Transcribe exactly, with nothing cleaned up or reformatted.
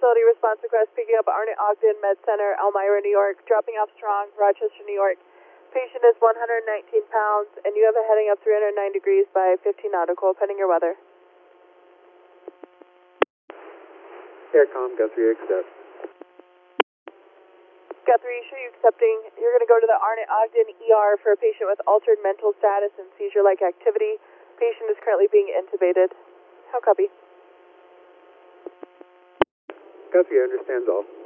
facility response request picking up Arnett Ogden Med Center, Elmira, New York, dropping off Strong, Rochester, New York. Patient is one hundred nineteen pounds, and you have a heading of three hundred nine degrees by fifteen nautical, pending your weather. Aircom, Guthrie, accept. Guthrie, sure you accepting? You're going to go to the Arnett Ogden E R for a patient with altered mental status and seizure-like activity. Patient is currently being intubated. How copy? Guthrie understands all.